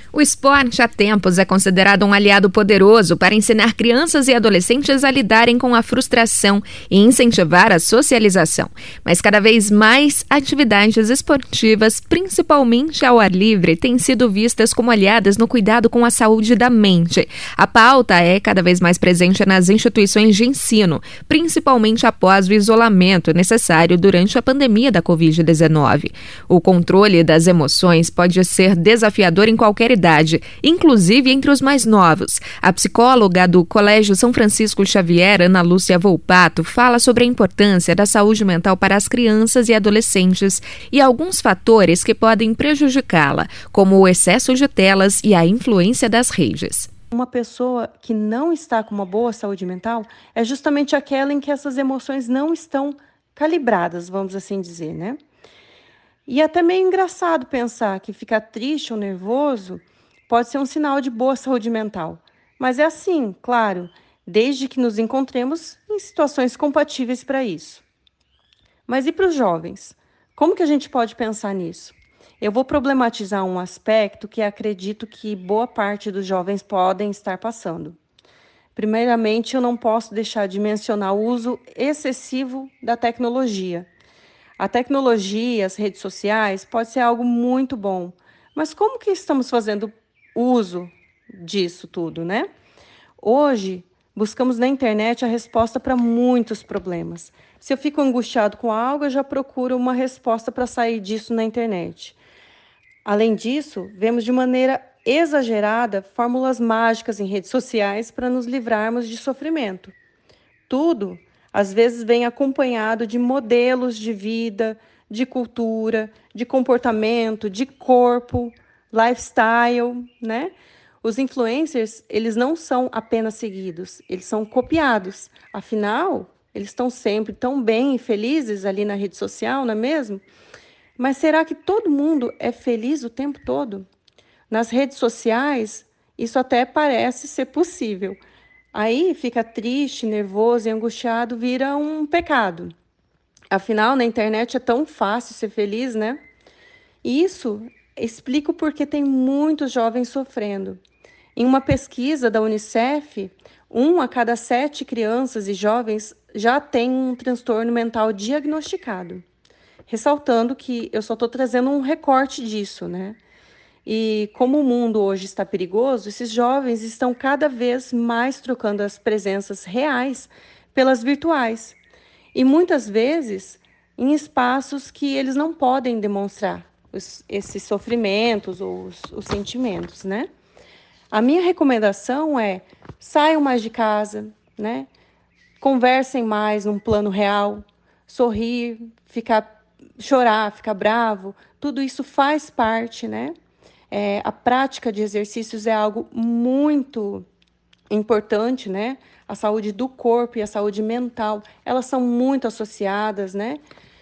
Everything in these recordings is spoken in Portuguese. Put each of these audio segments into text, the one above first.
O esporte há tempos é considerado um aliado poderoso para ensinar crianças e adolescentes a lidarem com a frustração e incentivar a socialização. Mas cada vez mais atividades esportivas, principalmente ao ar livre, têm sido vistas como aliadas no cuidado com a saúde da mente. A pauta é cada vez mais presente nas instituições de ensino, principalmente após o isolamento necessário durante a pandemia da Covid-19. O controle das emoções pode ser desafiador em qualquer idade, inclusive entre os mais novos. A psicóloga do Colégio São Francisco Xavier, Ana Lúcia Volpato, fala sobre a importância da saúde mental para as crianças e adolescentes e alguns fatores que podem prejudicá-la, como o excesso de telas e a influência das redes. Uma pessoa que não está com uma boa saúde mental é justamente aquela em que essas emoções não estão calibradas, vamos assim dizer, né? E é até meio engraçado pensar que ficar triste ou nervoso pode ser um sinal de boa saúde mental. Mas é assim, claro, desde que nos encontremos em situações compatíveis para isso. Mas e para os jovens? Como que a gente pode pensar nisso? Eu vou problematizar um aspecto que acredito que boa parte dos jovens podem estar passando. Primeiramente, eu não posso deixar de mencionar o uso excessivo da tecnologia. A tecnologia, as redes sociais, pode ser algo muito bom, mas como que estamos fazendo uso disso tudo, né? Hoje, buscamos na internet a resposta para muitos problemas. Se eu fico angustiado com algo, eu já procuro uma resposta para sair disso na internet. Além disso, vemos de maneira exagerada fórmulas mágicas em redes sociais para nos livrarmos de sofrimento. Tudo, às vezes, vem acompanhado de modelos de vida, de cultura, de comportamento, de corpo, lifestyle, né? Os influencers, eles não são apenas seguidos, eles são copiados. Afinal, eles estão sempre tão bem e felizes ali na rede social, não é mesmo? Mas será que todo mundo é feliz o tempo todo? Nas redes sociais, isso até parece ser possível. Aí fica triste, nervoso e angustiado, vira um pecado. Afinal, na internet é tão fácil ser feliz, né? E isso explica o porquê tem muitos jovens sofrendo. Em uma pesquisa da Unicef, 1 a cada 7 crianças e jovens já tem um transtorno mental diagnosticado. Ressaltando que eu só estou trazendo um recorte disso, né? E como o mundo hoje está perigoso, esses jovens estão cada vez mais trocando as presenças reais pelas virtuais. E muitas vezes em espaços que eles não podem demonstrar esses sofrimentos ou os sentimentos, né? A minha recomendação é: saiam mais de casa, né? Conversem mais num plano real, sorrir, chorar, ficar bravo, tudo isso faz parte, né? A prática de exercícios é algo muito importante, né? A saúde do corpo e a saúde mental, elas são muito associadas, né?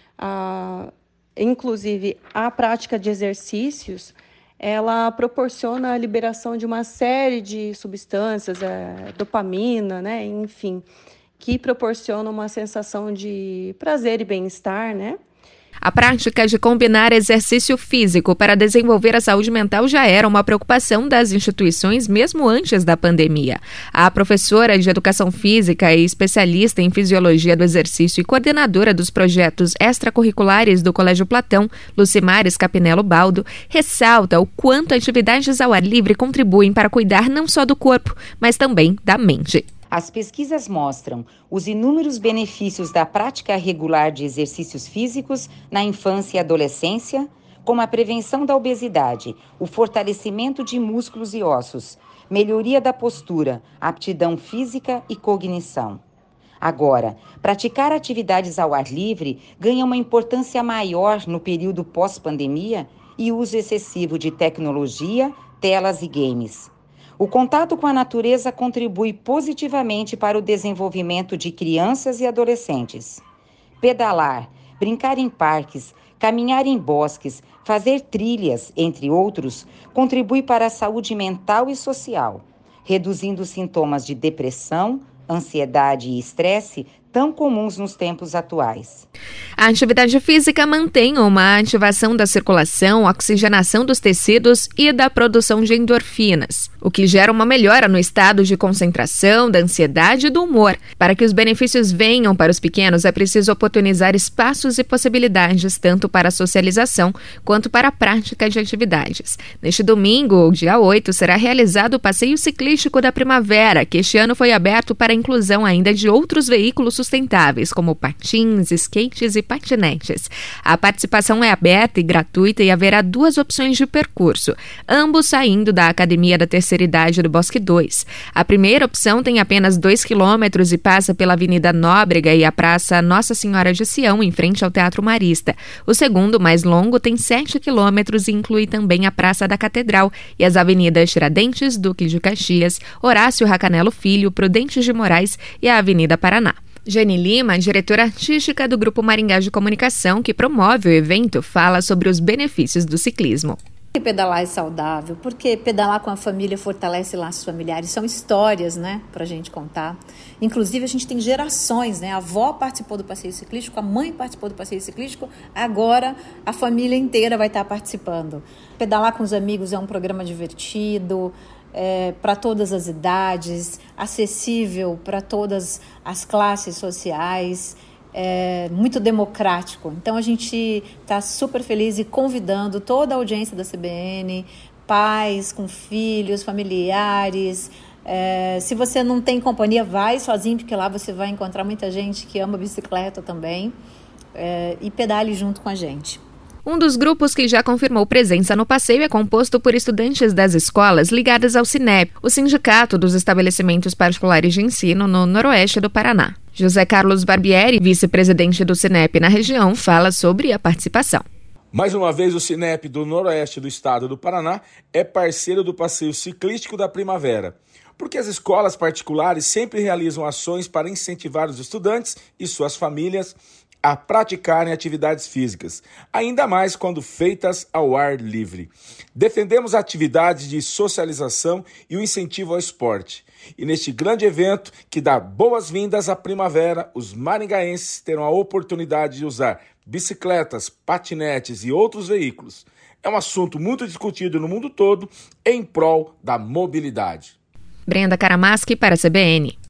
Inclusive, a prática de exercícios, ela proporciona a liberação de uma série de substâncias, dopamina, né? Enfim, que proporcionam uma sensação de prazer e bem-estar, né? A prática de combinar exercício físico para desenvolver a saúde mental já era uma preocupação das instituições mesmo antes da pandemia. A professora de Educação Física e especialista em Fisiologia do Exercício e coordenadora dos projetos extracurriculares do Colégio Platão, Lucimar Scapinello Baldo, ressalta o quanto atividades ao ar livre contribuem para cuidar não só do corpo, mas também da mente. As pesquisas mostram os inúmeros benefícios da prática regular de exercícios físicos na infância e adolescência, como a prevenção da obesidade, o fortalecimento de músculos e ossos, melhoria da postura, aptidão física e cognição. Agora, praticar atividades ao ar livre ganha uma importância maior no período pós-pandemia e uso excessivo de tecnologia, telas e games. O contato com a natureza contribui positivamente para o desenvolvimento de crianças e adolescentes. Pedalar, brincar em parques, caminhar em bosques, fazer trilhas, entre outros, contribui para a saúde mental e social, reduzindo sintomas de depressão, ansiedade e estresse, tão comuns nos tempos atuais. A atividade física mantém uma ativação da circulação, oxigenação dos tecidos e da produção de endorfinas, o que gera uma melhora no estado de concentração, da ansiedade e do humor. Para que os benefícios venham para os pequenos, é preciso oportunizar espaços e possibilidades tanto para a socialização quanto para a prática de atividades. Neste domingo, dia 8, será realizado o Passeio Ciclístico da Primavera, que este ano foi aberto para a inclusão ainda de outros veículos sustentáveis, como patins, skates e patinetes. A participação é aberta e gratuita e haverá 2 opções de percurso, ambos saindo da Academia da Terceira Idade do Bosque 2. A primeira opção tem apenas 2 quilômetros e passa pela Avenida Nóbrega e a Praça Nossa Senhora de Sião, em frente ao Teatro Marista. O segundo, mais longo, tem 7 quilômetros e inclui também a Praça da Catedral e as avenidas Tiradentes, Duque de Caxias, Horácio Racanelo Filho, Prudente de Moraes e a Avenida Paraná. Jane Lima, diretora artística do Grupo Maringá de Comunicação, que promove o evento, fala sobre os benefícios do ciclismo. Pedalar é saudável, porque pedalar com a família fortalece laços familiares, são histórias, né, pra gente contar. Inclusive a gente tem gerações, né, a avó participou do passeio ciclístico, a mãe participou do passeio ciclístico, agora a família inteira vai estar participando. Pedalar com os amigos é um programa divertido, para todas as idades, acessível para todas as classes sociais, muito democrático. Então a gente está super feliz e convidando toda a audiência da CBN, pais com filhos, familiares. Se você não tem companhia, vai sozinho, porque lá você vai encontrar muita gente que ama bicicleta também, e pedale junto com a gente. Um dos grupos que já confirmou presença no passeio é composto por estudantes das escolas ligadas ao Sinep, o Sindicato dos Estabelecimentos Particulares de Ensino no Noroeste do Paraná. José Carlos Barbieri, vice-presidente do Sinep na região, fala sobre a participação. Mais uma vez, o Sinep do Noroeste do Estado do Paraná é parceiro do Passeio Ciclístico da Primavera, porque as escolas particulares sempre realizam ações para incentivar os estudantes e suas famílias a praticarem atividades físicas, ainda mais quando feitas ao ar livre. Defendemos atividades de socialização e o incentivo ao esporte. E neste grande evento que dá boas-vindas à primavera, os maringaenses terão a oportunidade de usar bicicletas, patinetes e outros veículos. É um assunto muito discutido no mundo todo em prol da mobilidade. Brenda Karamaschi para a CBN.